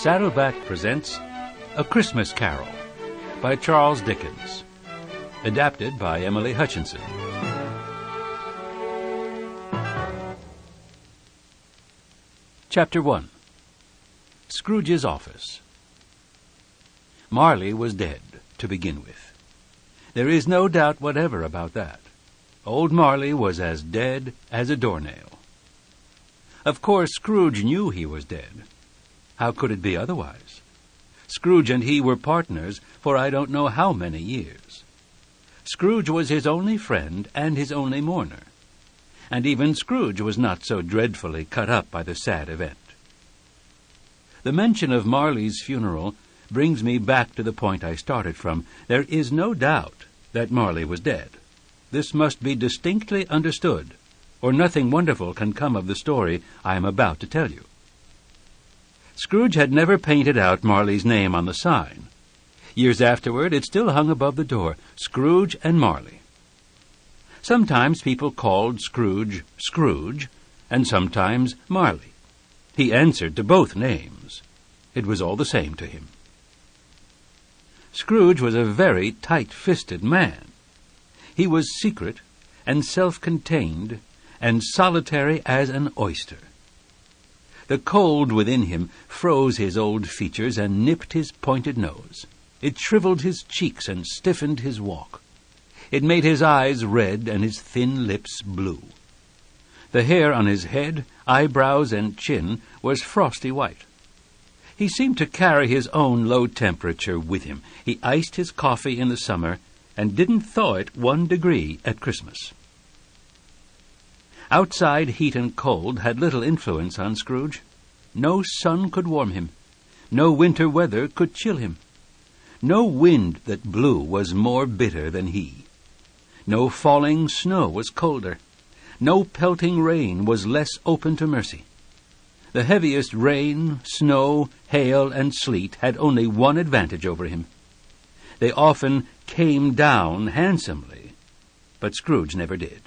Saddleback presents A Christmas Carol by Charles Dickens, adapted by Emily Hutchinson. Chapter 1. Scrooge's Office. Marley was dead, to begin with. There is no doubt whatever about that. Old Marley was as dead as a doornail. Of course, Scrooge knew he was dead. How could it be otherwise? Scrooge and he were partners for I don't know how many years. Scrooge was his only friend and his only mourner. And even Scrooge was not so dreadfully cut up by the sad event. The mention of Marley's funeral brings me back to the point I started from. There is no doubt that Marley was dead. This must be distinctly understood, or nothing wonderful can come of the story I am about to tell you. Scrooge had never painted out Marley's name on the sign. Years afterward, it still hung above the door, Scrooge and Marley. Sometimes people called Scrooge Scrooge, and sometimes Marley. He answered to both names. It was all the same to him. Scrooge was a very tight-fisted man. He was secret and self-contained and solitary as an oyster. The cold within him froze his old features and nipped his pointed nose. It shriveled his cheeks and stiffened his walk. It made his eyes red and his thin lips blue. The hair on his head, eyebrows, and chin was frosty white. He seemed to carry his own low temperature with him. He iced his coffee in the summer and didn't thaw it 1 degree at Christmas. Outside heat and cold had little influence on Scrooge. No sun could warm him. No winter weather could chill him. No wind that blew was more bitter than he. No falling snow was colder. No pelting rain was less open to mercy. The heaviest rain, snow, hail, and sleet had only one advantage over him. They often came down handsomely, but Scrooge never did.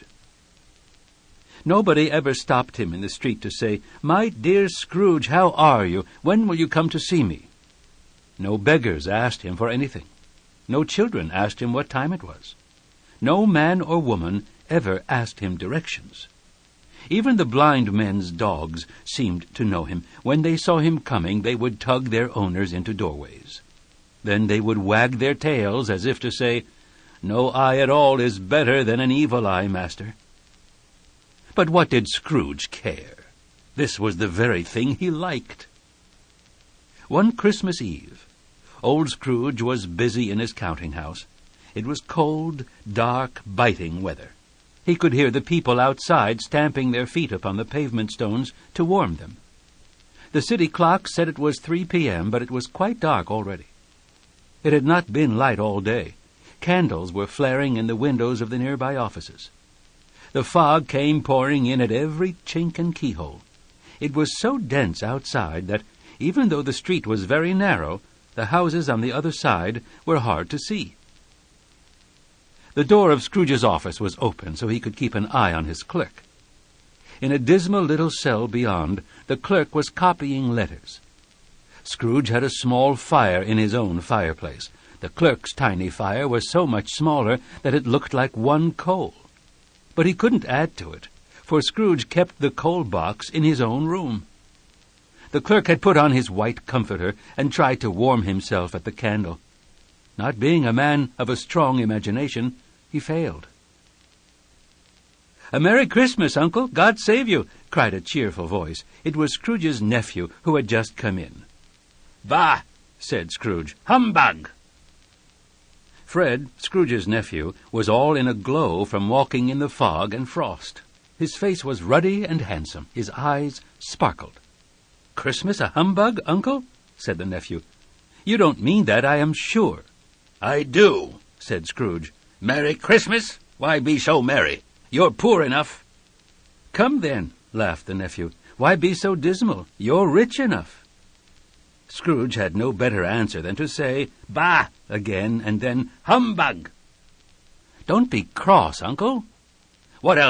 Nobody ever stopped him in the street to say, "My dear Scrooge, how are you? When will you come to see me?" No beggars asked him for anything. No children asked him what time it was. No man or woman ever asked him directions. Even the blind men's dogs seemed to know him. When they saw him coming, they would tug their owners into doorways. Then they would wag their tails as if to say, "No eye at all is better than an evil eye, master." But what did Scrooge care? This was the very thing he liked. One Christmas Eve, old Scrooge was busy in his counting-house. It was cold, dark, biting weather. He could hear the people outside stamping their feet upon the pavement stones to warm them. The city clock said it was 3 p.m., but it was quite dark already. It had not been light all day. Candles were flaring in the windows of the nearby offices. The fog came pouring in at every chink and keyhole. It was so dense outside that, even though the street was very narrow, the houses on the other side were hard to see. The door of Scrooge's office was open so he could keep an eye on his clerk. In a dismal little cell beyond, the clerk was copying letters. Scrooge had a small fire in his own fireplace. The clerk's tiny fire was so much smaller that it looked like one coal. But he couldn't add to it, for Scrooge kept the coal box in his own room. The clerk had put on his white comforter and tried to warm himself at the candle. Not being a man of a strong imagination, he failed. "A Merry Christmas, Uncle! God save you!" cried a cheerful voice. It was Scrooge's nephew who had just come in. "Bah!" said Scrooge. "Humbug!" Fred, Scrooge's nephew, was all in a glow from walking in the fog and frost. His face was ruddy and handsome. His eyes sparkled. "Christmas a humbug, Uncle?" said the nephew. "You don't mean that, I am sure." "I do," said Scrooge. "Merry Christmas? Why be so merry? You're poor enough." "Come then," laughed the nephew. "Why be so dismal? You're rich enough." Scrooge had no better answer than to say, "Bah!" again, and then, "Humbug!" "Don't be cross, Uncle." "What else